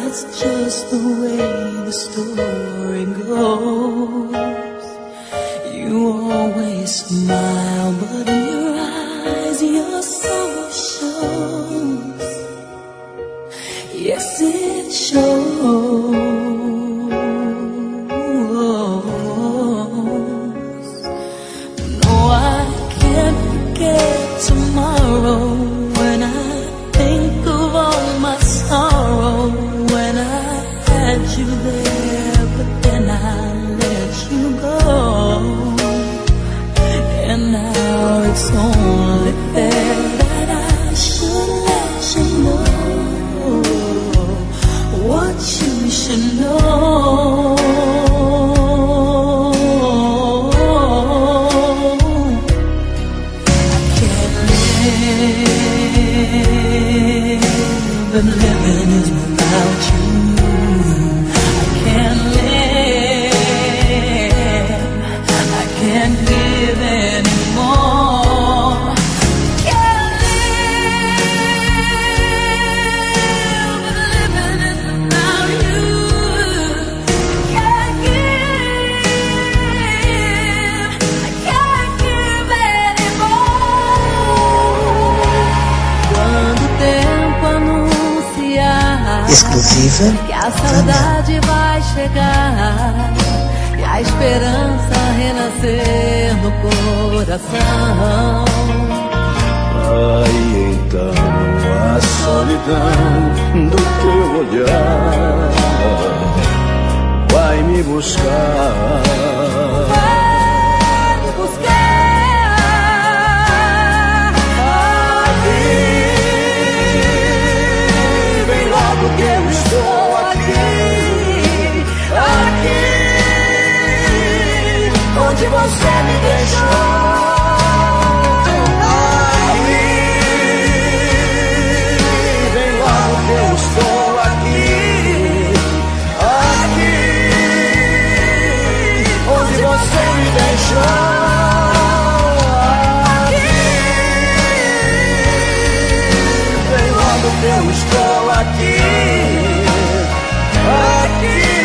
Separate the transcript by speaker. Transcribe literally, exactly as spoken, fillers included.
Speaker 1: that's just the way the story goes. You always smile, but in your eyes your soul shows. Yes, it shows. No, I can't forget tomorrow when I think of all my sorrow. When I had you there, but then I let you go. And now it's only fair that I should let you know what you should know. I can't live, and living is without you. I can't live, I can't give anymore. Can't live, but living is without you. Can't give, I can't give anymore. Quando o tempo anunciar
Speaker 2: Exclusiva
Speaker 1: que a saudade vai chegar e a esperança renascer no coração.
Speaker 3: Aí então a solidão do teu olhar vai me buscar.
Speaker 1: Vai me buscar
Speaker 3: Aqui, vem logo que eu estou aqui, aqui, onde você me deixou. Aqui, vem logo que eu estou aqui, aqui, onde você me deixou. Aqui, vem logo que eu estou aqui, aqui.